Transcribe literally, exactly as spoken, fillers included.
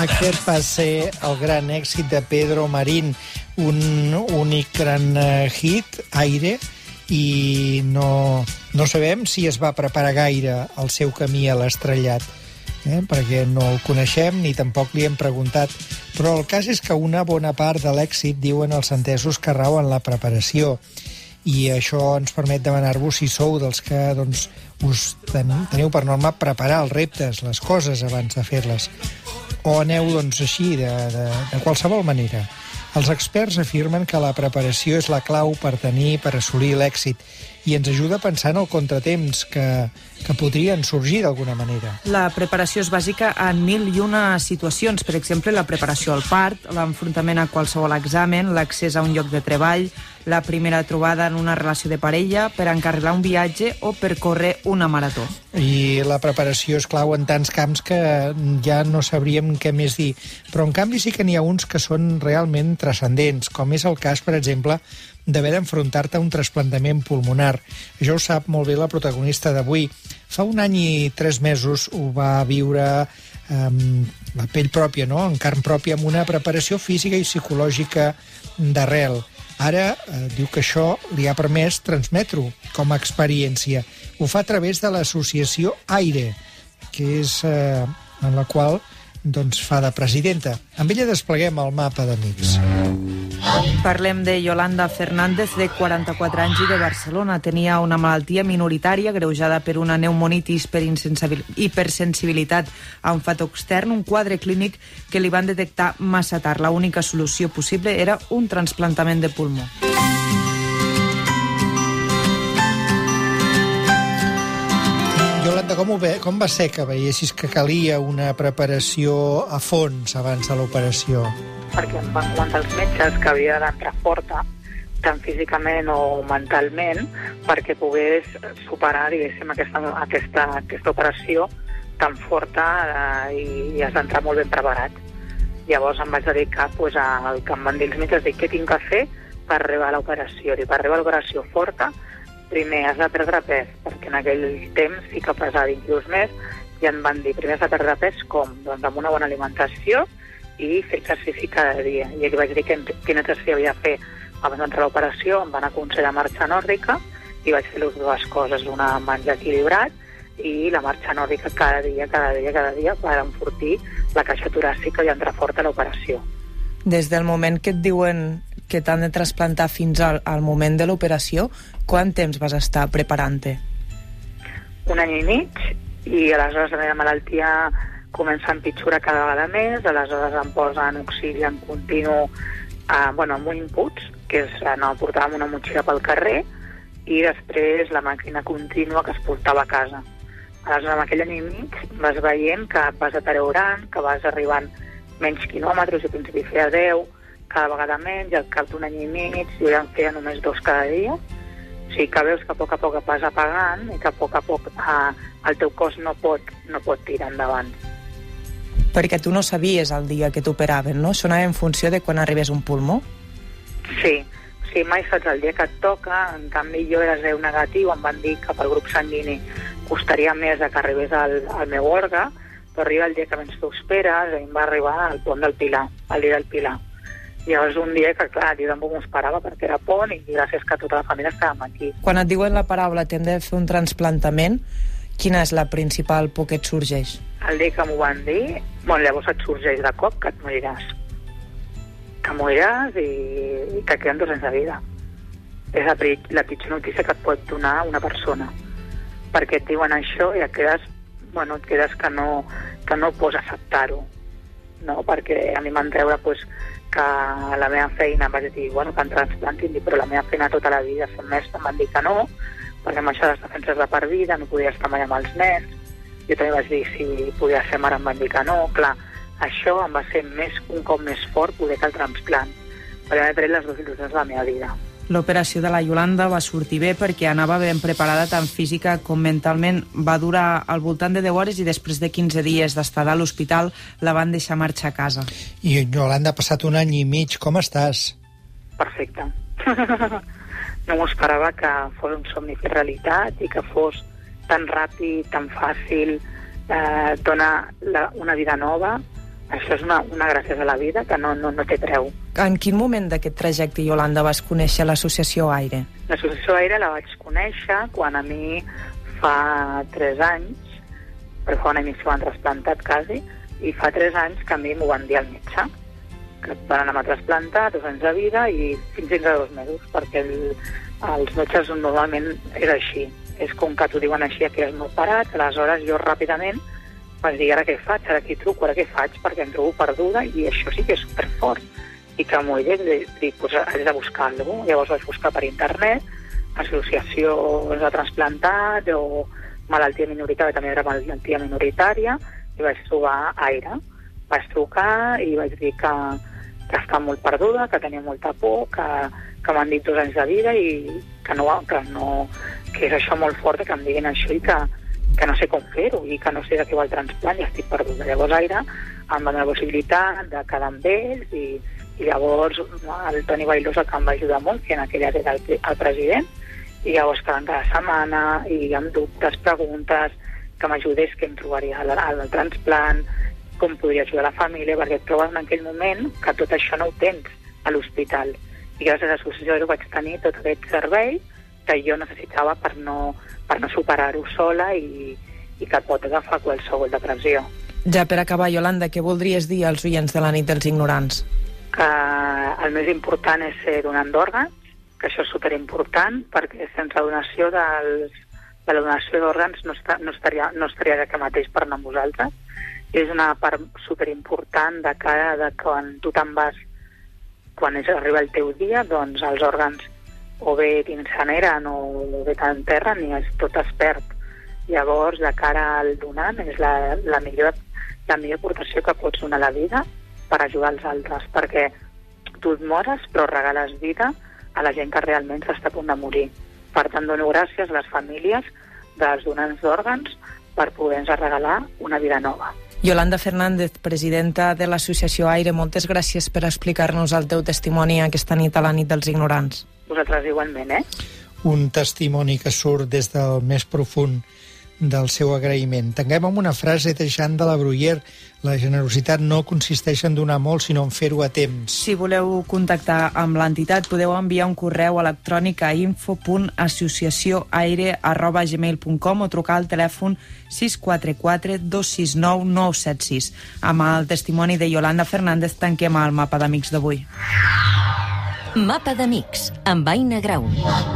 Aquest va ser el gran èxit de Pedro Marín, un únic gran hit, Aire, i no, no sabem si es va preparar gaire el seu camí a l'estrellat, eh? perquè no el coneixem ni tampoc li hem preguntat. Però el cas és que una bona part de l'èxit, diuen els entesos, que rau en la preparació. I això ens permet demanar-vos si sou dels que doncs, us ten, teniu per norma preparar els reptes, les coses, abans de fer-les. O aneu doncs, així, de, de, de qualsevol manera. Els experts afirmen que la preparació és la clau per tenir, per assolir l'èxit, i ens ajuda a pensar en el contratemps que, que podrien sorgir d'alguna manera. La preparació és bàsica en mil i una situacions. Per exemple, la preparació al part, l'enfrontament a qualsevol examen, l'accés a un lloc de treball, la primera trobada en una relació de parella, per encarrilar un viatge o per córrer una marató. I la preparació és clau en tants camps que ja no sabríem què més dir. Però, en canvi, sí que n'hi ha uns que són realment transcendents, com és el cas, per exemple, d'haver d'enfrontar-te a un trasplantament pulmonar. Això ho sap molt bé la protagonista d'avui. Fa un any i tres mesos ho va viure amb la pell pròpia, no? En carn pròpia, amb una preparació física i psicològica d'arrel. Ara eh, diu que això li ha permès transmetre-ho com a experiència. Ho fa a través de l'associació Aire, que és eh, en la qual doncs, fa de presidenta. Amb ella despleguem el mapa d'amics. Parlem de Yolanda Fernández, de quaranta-quatre anys i de Barcelona. Tenia una malaltia minoritària greujada per una pneumonitis per hipersensibilitat a un factor extern, un quadre clínic que li van detectar massa tard. L'única solució possible era un trasplantament de pulmó. Yolanda, com, ho ve, com va ser que veiessis que calia una preparació a fons abans de l'operació? Perquè em van comentar els metges que havia d'entrar forta, tant físicament o mentalment, perquè pogués superar, diguéssim, aquesta, aquesta, aquesta operació tan forta eh, i, i has d'entrar molt ben preparat. Llavors em vaig dedicar pues, al que em van dir els metges, dic, què tinc que fer per arribar a l'operació? I per arribar a l'operació forta, primer has de perdre pes, perquè en aquell temps sí que pesava vint quilos més, i em van dir, primer has de perdre pes com? Doncs amb una bona alimentació i fer exercici cada dia. I aquí vaig dir que quin exercici havia de fer abans d'entrar a l'operació. Em van aconsellar marxa nòrdica i vaig fer les dues coses, una menjar equilibrat i la marxa nòrdica cada dia, cada dia, cada dia per enfortir la caixa toràcica i entrar fort a l'operació. Des del moment que et diuen que t'han de trasplantar fins al, al moment de l'operació, quant temps vas estar preparant-te? Un any i mig, i aleshores la meva malaltia comença a empitjorar cada vegada més, aleshores em posen oxigen continu, eh, bueno, amb un inputs, que és, no, portàvem una motxilla pel carrer, i després la màquina contínua que es portava a casa. Aleshores, en aquell any i mig vas veient que vas deteriorant, que vas arribant menys quilòmetres, i al principi feia deu, cada vegada menys, i al cap d'un any i mig jo ja en feia només dos cada dia. O sigui que veus que a poc a poc vas apagant i que a poc a poc eh, el teu cos no pot, no pot tirar endavant. Perquè tu no sabies el dia que t'operaven, no? Això anava en funció de quan arribés un pulmó? Sí, sí, mai saps el dia que et toca. En canvi, jo era zero negatiu, em van dir que pel grup sanguini costaria més que arribés al, al meu òrgan, però arriba el dia que menys t'ho esperes, i em va arribar al pont del Pilar, al dia del Pilar. Llavors un dia que, clar, jo tampoc m'ho esperava perquè era pont i gràcies que tota la família estàvem aquí. Quan et diuen la paraula t'hem de fer un trasplantament, quina és la principal por que et sorgeix? El dia que m'ho van dir, bueno, llavors et sorgeix de cop que et moriràs. Que moriràs i, i que queden dos anys de vida. És la, la pitjor notícia que et pot donar una persona. Perquè et diuen això i et quedes, bueno, et quedes que no, que no pots acceptar-ho. No? Perquè a mi m'han treure pues, que la meva feina, em vaig dir, bueno, que em transplantin, però la meva feina tota la vida fent mestre, em van dir que no, perquè amb això les defenses de per vida, no podia estar mai amb els nens. Jo també vaig dir si podia ser mare, em van dir que no. Clar, això em va ser més, un cop més fort poder que el transplant, perquè m'he tret les dues il·lusions de la meva vida. L'operació de la Yolanda va sortir bé perquè anava ben preparada tant física com mentalment. Va durar al voltant de deu hores i després de quinze dies d'estar a l'hospital la van deixar marxar a casa. I Yolanda, ha passat un any i mig. Com estàs? Perfecte. No m'ho esperava que fos un somni fer realitat i que fos tan ràpid, tan fàcil, eh, dona la, una vida nova, Això és una, una gràcia de la vida que no, no, no té preu. En quin moment d'aquest trajecte, Iolanda, vas conèixer l'associació Aire? L'associació Aire la vaig conèixer quan a mi fa tres anys, perquè fa un any m'ho han trasplantat quasi, i fa tres anys que a mi m'ho van dir al metge, que et van anar a trasplantar, dos anys de vida i fins dins de dos mesos, perquè el, els metges normalment és així. És com que t'ho diuen així, que és molt parat, aleshores jo ràpidament vaig dir, ara què faig, ara qui truco, ara què faig, perquè em trobo perduda i això sí que és superfort. I que m'ho he dit, dic, doncs haig de buscar alguna cosa. Llavors vaig buscar per internet, associacions de trasplantats o malaltia minoritària, també era malaltia minoritària, i vaig trobar Aire. Vaig trucar i vaig dir que, que estava molt perduda, que tenia molta por, que, que m'han dit dos anys de vida i que no, que no, que és això molt fort, que em diguin això i que, que no sé com fer-ho i que no sé de què va el transplant i estic perduda. Llavors Aire em va donar la possibilitat de quedar amb ells i, i llavors el Toni Bailosa, que em va ajudar molt, que en aquella era el, el president, i llavors quedant cada setmana i amb dubtes, preguntes, que m'ajudés, que em trobaria al, al transplant, com podria ajudar la família, perquè et trobes en aquell moment que tot això no ho tens a l'hospital. I gràcies a l'associació vaig tenir tot aquest servei que jo necessitava per no, per no superar-ho sola i, i que et pot agafar qualsevol depressió. Ja per acabar, Iolanda, què voldries dir als oients de la nit dels ignorants? Que el més important és ser donant d'òrgans, que això és superimportant, perquè sense donació dels, de la donació d'òrgans no, esta, no, estaria, no estaria aquí mateix per anar amb vosaltres. És una part superimportant de cara de quan tu te'n vas, quan és, arriba el teu dia, doncs els òrgans o bé t'incineren o bé t'enterren i és, tot es perd. Llavors, de cara al donant, és la, la, millor, la millor aportació que pots donar a la vida per ajudar els altres, perquè tu et mores però regales vida a la gent que realment s'està a punt de morir. Per tant, dono gràcies a les famílies dels donants d'òrgans per poder-nos regalar una vida nova. Yolanda Fernández, presidenta de l'associació Aire, moltes gràcies per explicar-nos el teu testimoni aquesta nit a la nit dels ignorants. Vosaltres igualment, eh? Un testimoni que surt des del més profund del seu agraïment. Tanquem amb una frase de Jean de la Bruyère: la generositat no consisteix en donar molt, sinó en fer-ho a temps. Si voleu contactar amb l'entitat, podeu enviar un correu electrònic a info punt associacionaire arroba gmail punt com o trucar al telèfon sis quatre quatre dos sis nou nou set sis. Amb el testimoni de Yolanda Fernández tanquem el mapa d'amics d'avui. Mapa d'amics, amb Aina Grau.